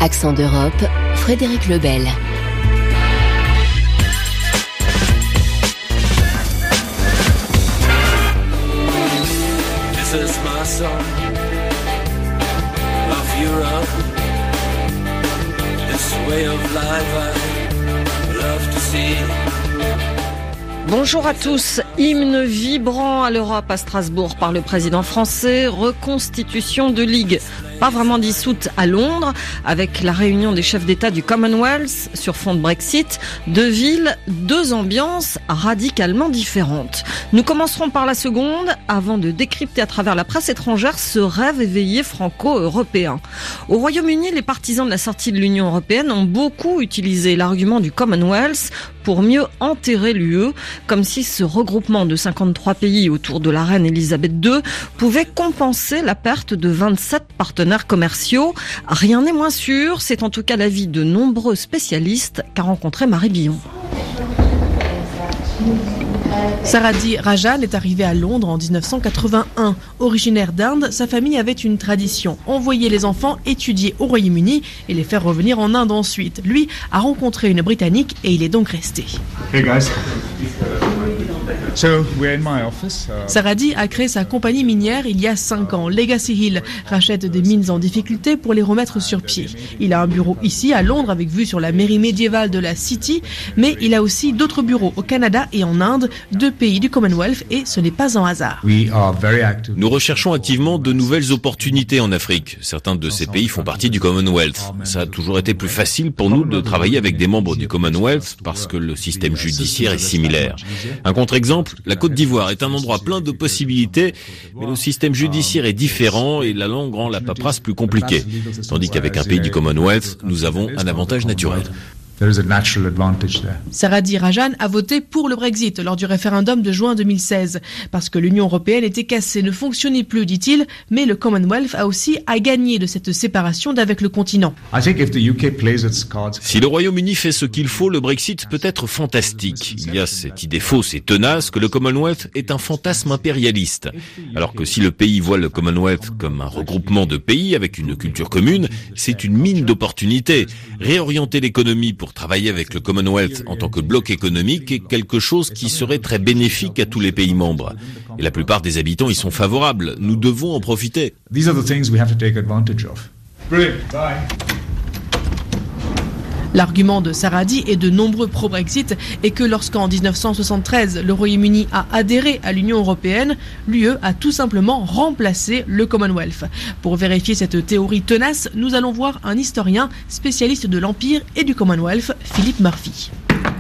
Accent d'Europe, Frédéric Lebel. This is my song of Europe. This way of life I love to see. Bonjour à tous. Hymne vibrant à l'Europe à Strasbourg par le président français. Reconstitution de Ligue, pas vraiment dissoute à Londres, avec la réunion des chefs d'État du Commonwealth sur fond de Brexit. Deux villes, deux ambiances radicalement différentes. Nous commencerons par la seconde, avant de décrypter à travers la presse étrangère ce rêve éveillé franco-européen. Au Royaume-Uni, les partisans de la sortie de l'Union européenne ont beaucoup utilisé l'argument du Commonwealth pour mieux enterrer l'UE, comme si ce regroupement de 53 pays autour de la reine Elisabeth II pouvait compenser la perte de 27 partenaires commerciaux. Rien n'est moins sûr, c'est en tout cas l'avis de nombreux spécialistes qu'a rencontré Marie Billon. Saradi Rajan est arrivé à Londres en 1981. Originaire d'Inde, sa famille avait une tradition, envoyer les enfants étudier au Royaume-Uni et les faire revenir en Inde ensuite. Lui a rencontré une Britannique et il est donc resté. Hey guys. So, we're in my office. Saradi a créé sa compagnie minière il y a 5 ans. Legacy Hill rachète des mines en difficulté pour les remettre sur pied. Il a un bureau ici à Londres avec vue sur la mairie médiévale de la City, mais il a aussi d'autres bureaux au Canada et en Inde, 2 pays du Commonwealth, et ce n'est pas un hasard. Nous recherchons activement de nouvelles opportunités en Afrique. Certains de ces pays font partie du Commonwealth. Ça a toujours été plus facile pour nous de travailler avec des membres du Commonwealth parce que le système judiciaire est similaire. Un contre-exemple, la Côte d'Ivoire est un endroit plein de possibilités, mais le système judiciaire est différent et la langue rend la paperasse plus compliquée. Tandis qu'avec un pays du Commonwealth, nous avons un avantage naturel. Saradi Rajan a voté pour le Brexit lors du référendum de juin 2016 parce que l'Union européenne était cassée, ne fonctionnait plus, dit-il, mais le Commonwealth a aussi à gagner de cette séparation d'avec le continent. Si le Royaume-Uni fait ce qu'il faut, le Brexit peut être fantastique. Il y a cette idée fausse et tenace que le Commonwealth est un fantasme impérialiste. Alors que si le pays voit le Commonwealth comme un regroupement de pays avec une culture commune, c'est une mine d'opportunités. Réorienter l'économie pour travailler avec le Commonwealth en tant que bloc économique est quelque chose qui serait très bénéfique à tous les pays membres. Et la plupart des habitants y sont favorables. Nous devons en profiter. L'argument de Saradi et de nombreux pro-Brexit est que lorsqu'en 1973, le Royaume-Uni a adhéré à l'Union européenne, l'UE a tout simplement remplacé le Commonwealth. Pour vérifier cette théorie tenace, nous allons voir un historien spécialiste de l'Empire et du Commonwealth, Philip Murphy.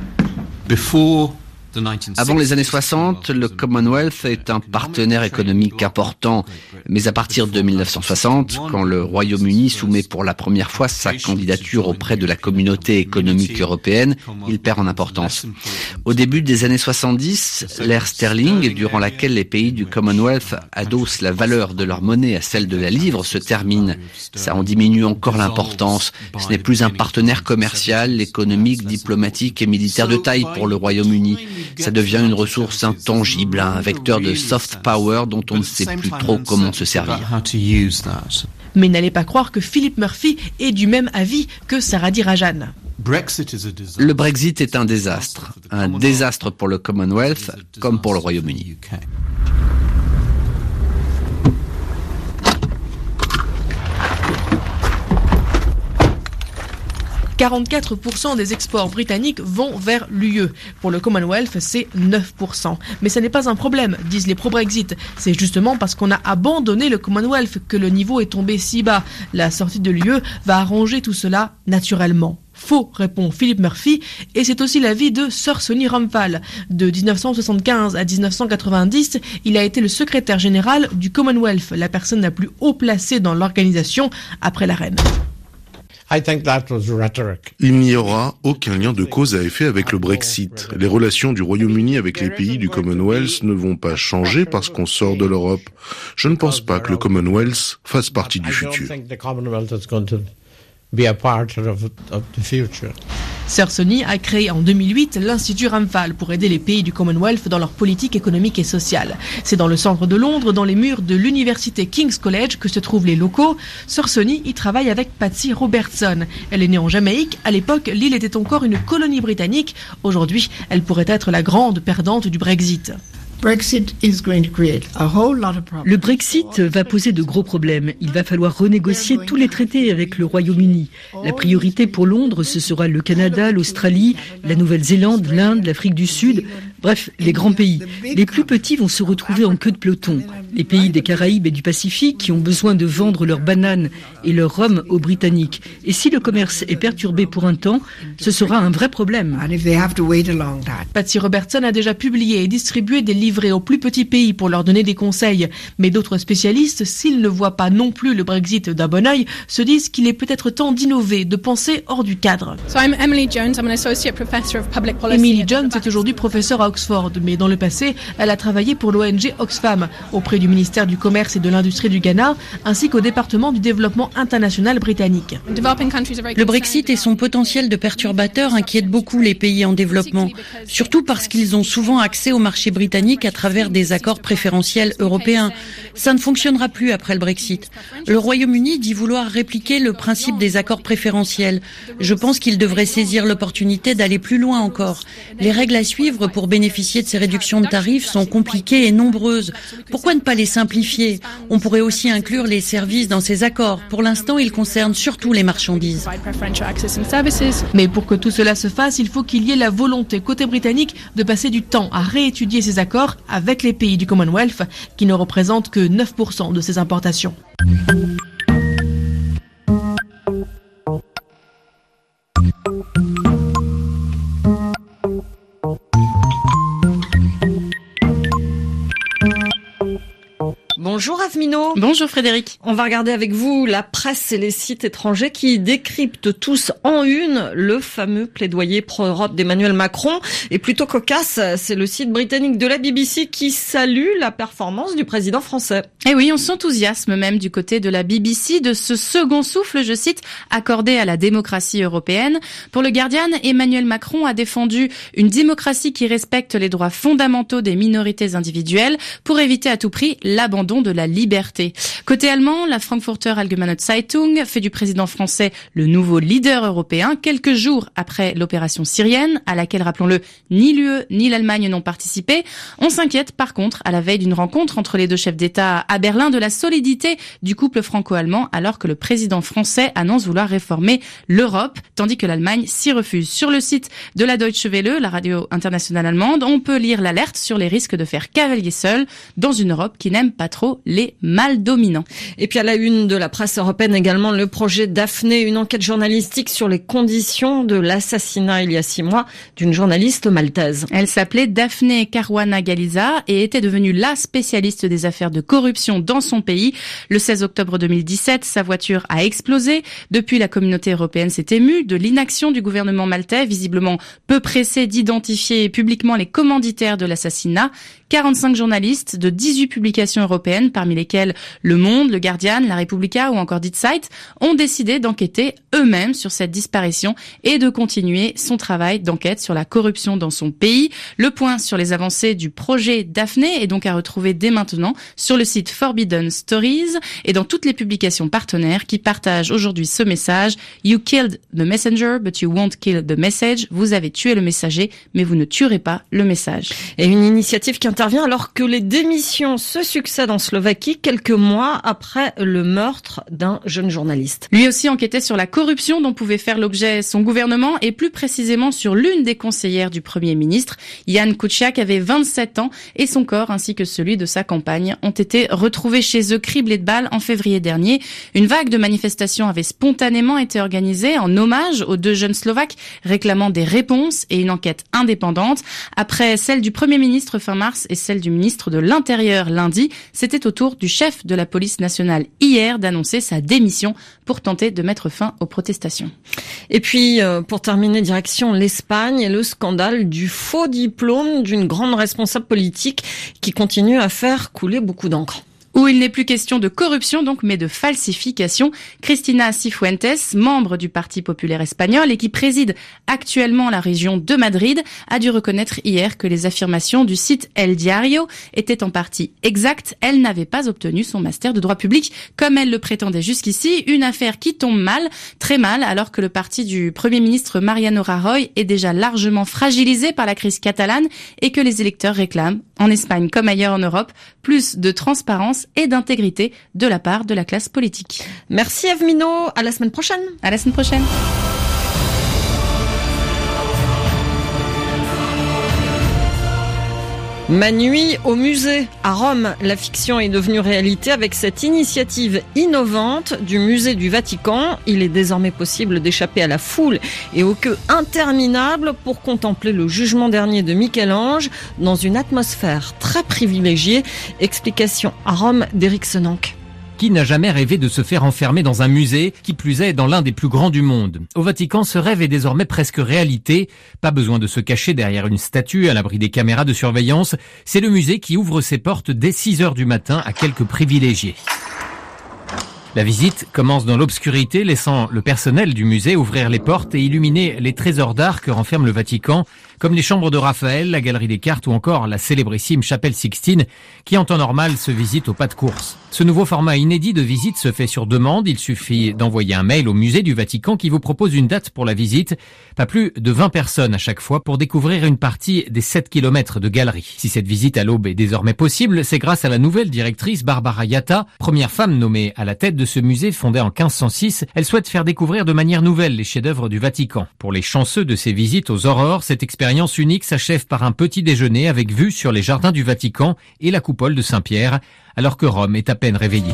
Avant les années 60, le Commonwealth est un partenaire économique important. Mais à partir de 1960, quand le Royaume-Uni soumet pour la première fois sa candidature auprès de la communauté économique européenne, il perd en importance. Au début des années 70, l'ère sterling, durant laquelle les pays du Commonwealth adossent la valeur de leur monnaie à celle de la livre, se termine. Ça en diminue encore l'importance. Ce n'est plus un partenaire commercial, économique, diplomatique et militaire de taille pour le Royaume-Uni. Ça devient une ressource intangible, un vecteur de soft power dont on ne sait plus trop comment se servir. Mais n'allez pas croire que Philip Murphy est du même avis que Saradi Rajan. Le Brexit est un désastre pour le Commonwealth comme pour le Royaume-Uni. 44% des exports britanniques vont vers l'UE. Pour le Commonwealth, c'est 9%. Mais ce n'est pas un problème, disent les pro-Brexit. C'est justement parce qu'on a abandonné le Commonwealth que le niveau est tombé si bas. La sortie de l'UE va arranger tout cela naturellement. Faux, répond Philip Murphy, et c'est aussi l'avis de Sir Sonny Ramphal. De 1975 à 1990, il a été le secrétaire général du Commonwealth, la personne la plus haut placée dans l'organisation après la reine. Il n'y aura aucun lien de cause à effet avec le Brexit. Les relations du Royaume-Uni avec les pays du Commonwealth ne vont pas changer parce qu'on sort de l'Europe. Je ne pense pas que le Commonwealth fasse partie du futur. Sir Sony a créé en 2008 l'Institut Ramphal pour aider les pays du Commonwealth dans leur politique économique et sociale. C'est dans le centre de Londres, dans les murs de l'université King's College, que se trouvent les locaux. Sir Sony y travaille avec Patsy Robertson. Elle est née en Jamaïque. À l'époque, l'île était encore une colonie britannique. Aujourd'hui, elle pourrait être la grande perdante du Brexit. Le Brexit va poser de gros problèmes. Il va falloir renégocier tous les traités avec le Royaume-Uni. La priorité pour Londres, ce sera le Canada, l'Australie, la Nouvelle-Zélande, l'Inde, l'Afrique du Sud. Bref, les grands pays. Les plus petits vont se retrouver en queue de peloton. Les pays des Caraïbes et du Pacifique qui ont besoin de vendre leurs bananes et leur rhum aux Britanniques. Et si le commerce est perturbé pour un temps, ce sera un vrai problème. Patsy Robertson a déjà publié et distribué des livrets aux plus petits pays pour leur donner des conseils. Mais d'autres spécialistes, s'ils ne voient pas non plus le Brexit d'un bon œil, se disent qu'il est peut-être temps d'innover, de penser hors du cadre. Emily Jones est aujourd'hui professeure à Oxford, mais dans le passé, elle a travaillé pour l'ONG Oxfam, auprès du ministère du Commerce et de l'Industrie du Ghana, ainsi qu'au département du développement international britannique. Le Brexit et son potentiel de perturbateur inquiètent beaucoup les pays en développement, surtout parce qu'ils ont souvent accès au marché britannique à travers des accords préférentiels européens. Ça ne fonctionnera plus après le Brexit. Le Royaume-Uni dit vouloir répliquer le principe des accords préférentiels. Je pense qu'il devrait saisir l'opportunité d'aller plus loin encore. Les règles à suivre pour bénéficier de ces réductions de tarifs sont compliquées et nombreuses. Pourquoi ne pas les simplifier? On pourrait aussi inclure les services dans ces accords. Pour l'instant, ils concernent surtout les marchandises. Mais pour que tout cela se fasse, il faut qu'il y ait la volonté côté britannique de passer du temps à réétudier ces accords avec les pays du Commonwealth, qui ne représentent que 9% de ces importations. Bonjour Avmino. Bonjour Frédéric. On va regarder avec vous la presse et les sites étrangers qui décryptent tous en une le fameux plaidoyer pro-Europe d'Emmanuel Macron. Et plutôt cocasse, c'est le site britannique de la BBC qui salue la performance du président français. Et oui, on s'enthousiasme même du côté de la BBC de ce second souffle, je cite, accordé à la démocratie européenne. Pour le Guardian, Emmanuel Macron a défendu une démocratie qui respecte les droits fondamentaux des minorités individuelles pour éviter à tout prix l'abandon de la liberté. Côté allemand, la Frankfurter Allgemeine Zeitung fait du président français le nouveau leader européen quelques jours après l'opération syrienne, à laquelle, rappelons-le, ni l'UE ni l'Allemagne n'ont participé. On s'inquiète par contre, à la veille d'une rencontre entre les deux chefs d'État à Berlin, de la solidité du couple franco-allemand, alors que le président français annonce vouloir réformer l'Europe, tandis que l'Allemagne s'y refuse. Sur le site de la Deutsche Welle, la radio internationale allemande, on peut lire l'alerte sur les risques de faire cavalier seul dans une Europe qui n'aime pas trop les mâles dominants. Et puis à la une de la presse européenne également, le projet Daphné, une enquête journalistique sur les conditions de l'assassinat il y a 6 mois d'une journaliste maltaise. Elle s'appelait Daphné Caruana Galizia et était devenue la spécialiste des affaires de corruption dans son pays. Le 16 octobre 2017, sa voiture a explosé. Depuis, la communauté européenne s'est émue de l'inaction du gouvernement maltais, visiblement peu pressé d'identifier publiquement les commanditaires de l'assassinat. 45 journalistes de 18 publications européennes, parmi lesquelles Le Monde, Le Guardian, La Repubblica ou encore Die Zeit, ont décidé d'enquêter eux-mêmes sur cette disparition et de continuer son travail d'enquête sur la corruption dans son pays. Le point sur les avancées du projet Daphné est donc à retrouver dès maintenant sur le site Forbidden Stories et dans toutes les publications partenaires qui partagent aujourd'hui ce message. You killed the messenger, but you won't kill the message. Vous avez tué le messager, mais vous ne tuerez pas le message. Et une initiative qui intervient alors que les démissions se succèdent en Slovaquie quelques mois après le meurtre d'un jeune journaliste. Lui aussi enquêtait sur la corruption dont pouvait faire l'objet son gouvernement et plus précisément sur l'une des conseillères du Premier ministre. Jan Kuciak avait 27 ans et son corps ainsi que celui de sa compagne ont été retrouvés chez eux criblés de balles en février dernier. Une vague de manifestations avait spontanément été organisée en hommage aux deux jeunes Slovaques réclamant des réponses et une enquête indépendante. Après celle du Premier ministre fin mars et celle du ministre de l'Intérieur lundi, c'était au tour du chef de la police nationale hier d'annoncer sa démission pour tenter de mettre fin aux protestations. Et puis, pour terminer, direction l'Espagne et le scandale du faux diplôme d'une grande responsable politique qui continue à faire couler beaucoup d'encre. où il n'est plus question de corruption donc, mais de falsification. Cristina Cifuentes, membre du Parti populaire espagnol et qui préside actuellement la région de Madrid, a dû reconnaître hier que les affirmations du site El Diario étaient en partie exactes. Elle n'avait pas obtenu son master de droit public comme elle le prétendait jusqu'ici. Une affaire qui tombe mal, très mal, alors que le parti du Premier ministre Mariano Rajoy est déjà largement fragilisé par la crise catalane et que les électeurs réclament, en Espagne comme ailleurs en Europe, plus de transparence et d'intégrité de la part de la classe politique. Merci Eve Minot, à la semaine prochaine. À la semaine prochaine. Ma nuit au musée. À Rome, la fiction est devenue réalité avec cette initiative innovante du musée du Vatican. Il est désormais possible d'échapper à la foule et aux queues interminables pour contempler le jugement dernier de Michel-Ange dans une atmosphère très privilégiée. Explication à Rome d'Éric Senanque. Qui n'a jamais rêvé de se faire enfermer dans un musée, qui plus est dans l'un des plus grands du monde? Au Vatican, ce rêve est désormais presque réalité. Pas besoin de se cacher derrière une statue à l'abri des caméras de surveillance. C'est le musée qui ouvre ses portes dès 6h du matin à quelques privilégiés. La visite commence dans l'obscurité, laissant le personnel du musée ouvrir les portes et illuminer les trésors d'art que renferme le Vatican, comme les chambres de Raphaël, la galerie des cartes ou encore la célébrissime chapelle Sixtine, qui en temps normal se visite au pas de course. Ce nouveau format inédit de visite se fait sur demande. Il suffit d'envoyer un mail au musée du Vatican qui vous propose une date pour la visite. Pas plus de 20 personnes à chaque fois pour découvrir une partie des 7 kilomètres de galerie. Si cette visite à l'aube est désormais possible, c'est grâce à la nouvelle directrice Barbara Yatta, première femme nommée à la tête de ce musée fondé en 1506. Elle souhaite faire découvrir de manière nouvelle les chefs-d'œuvre du Vatican. Pour les chanceux de ces visites aux aurores, cette expérience unique s'achève par un petit déjeuner avec vue sur les jardins du Vatican et la coupole de Saint-Pierre, alors que Rome est à peine réveillée.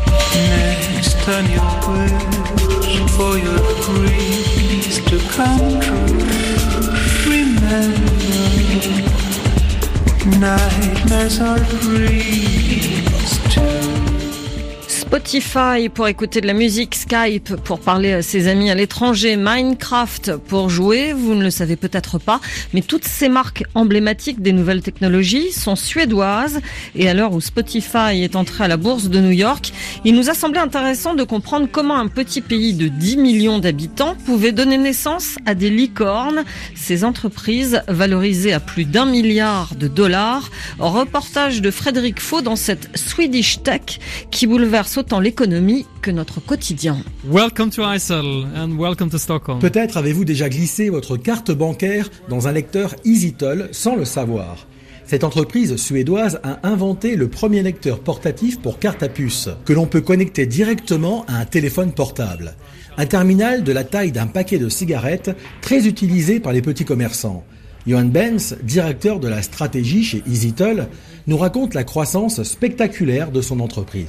Spotify pour écouter de la musique, Skype pour parler à ses amis à l'étranger, Minecraft pour jouer, vous ne le savez peut-être pas, mais toutes ces marques emblématiques des nouvelles technologies sont suédoises et à l'heure où Spotify est entré à la bourse de New York, il nous a semblé intéressant de comprendre comment un petit pays de 10 millions d'habitants pouvait donner naissance à des licornes, ces entreprises valorisées à plus d'1 milliard de dollars. Reportage de Frédéric Faux dans cette Swedish Tech qui bouleverse autant l'économie que notre quotidien. Welcome to ISL and welcome to Stockholm. Peut-être avez-vous déjà glissé votre carte bancaire dans un lecteur EasyToll sans le savoir. Cette entreprise suédoise a inventé le premier lecteur portatif pour carte à puce, que l'on peut connecter directement à un téléphone portable. Un terminal de la taille d'un paquet de cigarettes, très utilisé par les petits commerçants. Johan Benz, directeur de la stratégie chez EasyToll, nous raconte la croissance spectaculaire de son entreprise.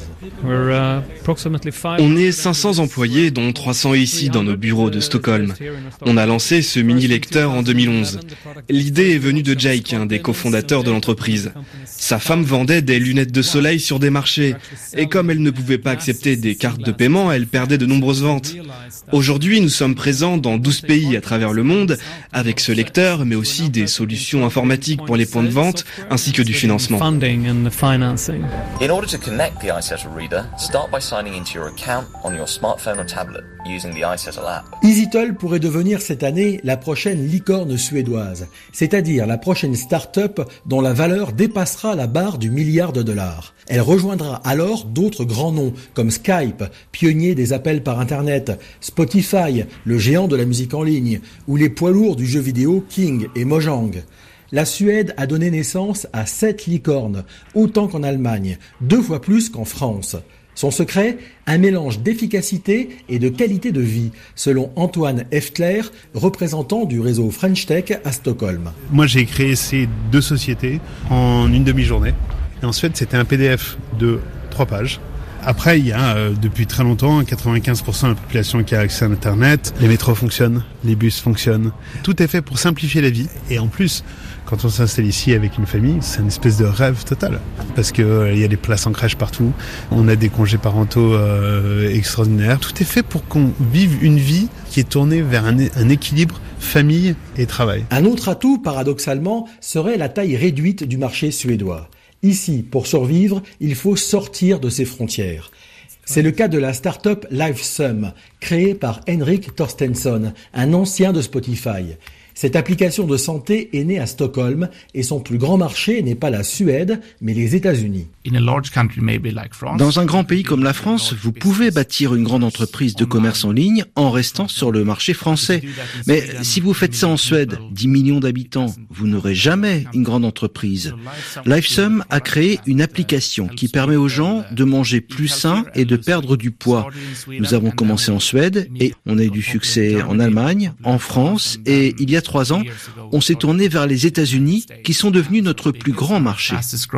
On est 500 employés, dont 300 ici dans nos bureaux de Stockholm. On a lancé ce mini-lecteur en 2011. L'idée est venue de Jake, un des cofondateurs de l'entreprise. Sa femme vendait des lunettes de soleil sur des marchés. Et comme elle ne pouvait pas accepter des cartes de paiement, elle perdait de nombreuses ventes. Aujourd'hui, nous sommes présents dans 12 pays à travers le monde, avec ce lecteur, mais aussi des solutions informatiques pour les points de vente, ainsi que du financement. In order to connect the iSettle reader, start by signing into your account on your smartphone or tablet using the iSettle app. EasyToll pourrait devenir cette année la prochaine licorne suédoise, c'est-à-dire la prochaine start-up dont la valeur dépassera la barre du milliard de dollars. Elle rejoindra alors d'autres grands noms comme Skype, pionnier des appels par Internet, Spotify, le géant de la musique en ligne, ou les poids lourds du jeu vidéo King et Mojang. La Suède a donné naissance à 7 licornes, autant qu'en Allemagne, 2 fois plus qu'en France. Son secret, un mélange d'efficacité et de qualité de vie, selon Antoine Eftler, représentant du réseau French Tech à Stockholm. Moi, j'ai créé ces 2 sociétés en une demi-journée. Et en Suède, c'était un PDF de 3 pages. Après, il y a depuis très longtemps 95% de la population qui a accès à Internet. Les métros fonctionnent, les bus fonctionnent. Tout est fait pour simplifier la vie. Et en plus, quand on s'installe ici avec une famille, c'est une espèce de rêve total. Parce que il y a des places en crèche partout. On a des congés parentaux extraordinaires. Tout est fait pour qu'on vive une vie qui est tournée vers un équilibre famille et travail. Un autre atout, paradoxalement, serait la taille réduite du marché suédois. Ici, pour survivre, il faut sortir de ses frontières. C'est le cas de la start-up LiveSum, créée par Henrik Torstensson, un ancien de Spotify. Cette application de santé est née à Stockholm et son plus grand marché n'est pas la Suède, mais les États-Unis. Dans un grand pays comme la France, vous pouvez bâtir une grande entreprise de commerce en ligne en restant sur le marché français. Mais si vous faites ça en Suède, 10 millions d'habitants, vous n'aurez jamais une grande entreprise. LiveSum a créé une application qui permet aux gens de manger plus sain et de perdre du poids. Nous avons commencé en Suède et on a eu du succès en Allemagne, en France et il y a 3 ans, on s'est tourné vers les États-Unis qui sont devenus notre plus grand marché.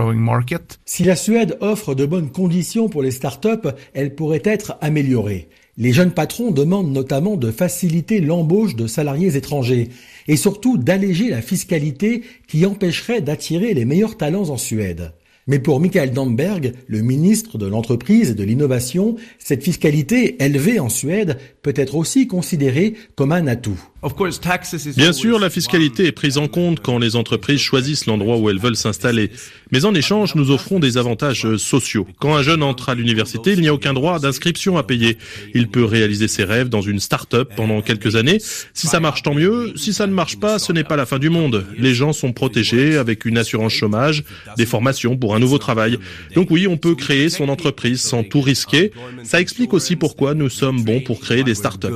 Si la Suède offre de bonnes conditions pour les startups, elle pourrait être améliorée. Les jeunes patrons demandent notamment de faciliter l'embauche de salariés étrangers et surtout d'alléger la fiscalité qui empêcherait d'attirer les meilleurs talents en Suède. Mais pour Mikael Damberg, le ministre de l'entreprise et de l'innovation, cette fiscalité élevée en Suède peut être aussi considérée comme un atout. Bien sûr, la fiscalité est prise en compte quand les entreprises choisissent l'endroit où elles veulent s'installer. Mais en échange, nous offrons des avantages sociaux. Quand un jeune entre à l'université, il n'y a aucun droit d'inscription à payer. Il peut réaliser ses rêves dans une start-up pendant quelques années. Si ça marche, tant mieux. Si ça ne marche pas, ce n'est pas la fin du monde. Les gens sont protégés avec une assurance chômage, des formations pour un nouveau travail. Donc oui, on peut créer son entreprise sans tout risquer. Ça explique aussi pourquoi nous sommes bons pour créer des start-up.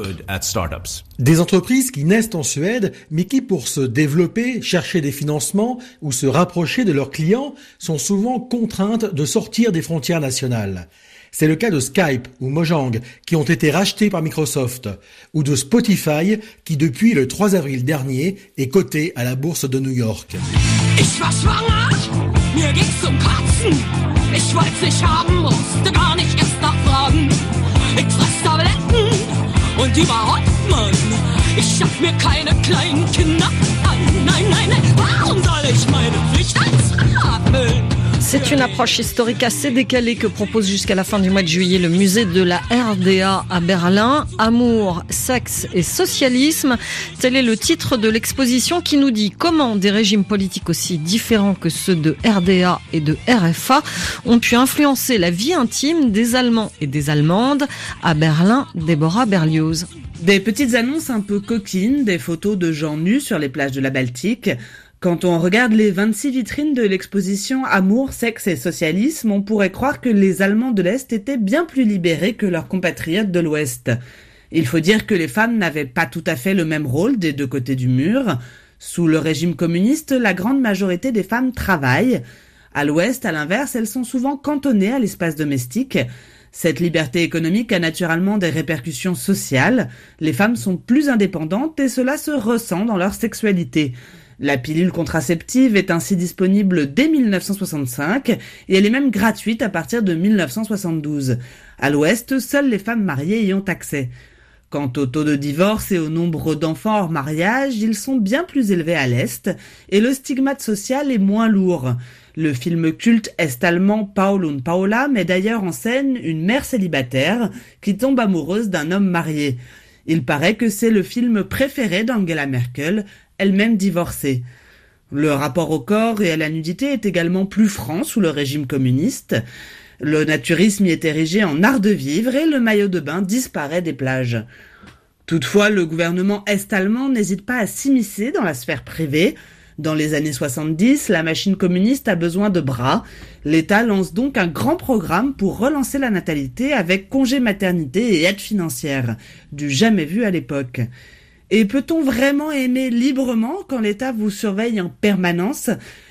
Des entreprises qui naissent en Suède, mais qui, pour se développer, chercher des financements ou se rapprocher de leurs clients, sont souvent contraintes de sortir des frontières nationales. C'est le cas de Skype ou Mojang, qui ont été rachetés par Microsoft, ou de Spotify, qui depuis le 3 avril dernier est coté à la bourse de New York. Ich war schwanger, mir ging's zum Kotzen. Ich wollt's nicht haben, musste gar nicht erst nachfragen. Ich fress Tabletten und überhaupt, Mann, ich hab mir keine kleinen Kinder an. Nein, nein, nein, warum soll ich meine Pflicht als Vater erfüllen? C'est une approche historique assez décalée que propose jusqu'à la fin du mois de juillet le musée de la RDA à Berlin. Amour, sexe et socialisme. Tel est le titre de l'exposition qui nous dit comment des régimes politiques aussi différents que ceux de RDA et de RFA ont pu influencer la vie intime des Allemands et des Allemandes. À Berlin, Déborah Berlioz. Des petites annonces un peu coquines, des photos de gens nus sur les plages de la Baltique. Quand on regarde les 26 vitrines de l'exposition Amour, sexe et socialisme, on pourrait croire que les Allemands de l'Est étaient bien plus libérés que leurs compatriotes de l'Ouest. Il faut dire que les femmes n'avaient pas tout à fait le même rôle des deux côtés du mur. Sous le régime communiste, la grande majorité des femmes travaillent. À l'Ouest, à l'inverse, elles sont souvent cantonnées à l'espace domestique. Cette liberté économique a naturellement des répercussions sociales. Les femmes sont plus indépendantes et cela se ressent dans leur sexualité. La pilule contraceptive est ainsi disponible dès 1965 et elle est même gratuite à partir de 1972. À l'Ouest, seules les femmes mariées y ont accès. Quant au taux de divorce et au nombre d'enfants hors mariage, ils sont bien plus élevés à l'Est et le stigmate social est moins lourd. Le film culte est-allemand Paul und Paula met d'ailleurs en scène une mère célibataire qui tombe amoureuse d'un homme marié. Il paraît que c'est le film préféré d'Angela Merkel, elle-même divorcée. Le rapport au corps et à la nudité est également plus franc sous le régime communiste. Le naturisme y est érigé en art de vivre et le maillot de bain disparaît des plages. Toutefois, le gouvernement est-allemand n'hésite pas à s'immiscer dans la sphère privée. Dans les années 70, la machine communiste a besoin de bras. L'État lance donc un grand programme pour relancer la natalité avec congé maternité et aide financière, du jamais vu à l'époque. Et peut-on vraiment aimer librement quand l'État vous surveille en permanence ?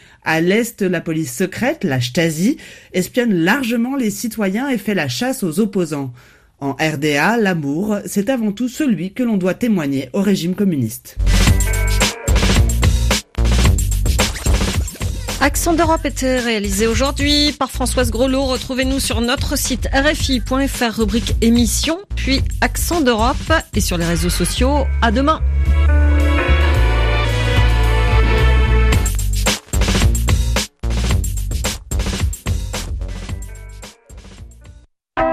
À l'Est, la police secrète, la Stasi, espionne largement les citoyens et fait la chasse aux opposants. En RDA, l'amour, c'est avant tout celui que l'on doit témoigner au régime communiste. Accent d'Europe était réalisé aujourd'hui par Françoise Grelot. Retrouvez-nous sur notre site rfi.fr, rubrique émission, puis Accent d'Europe et sur les réseaux sociaux. À demain.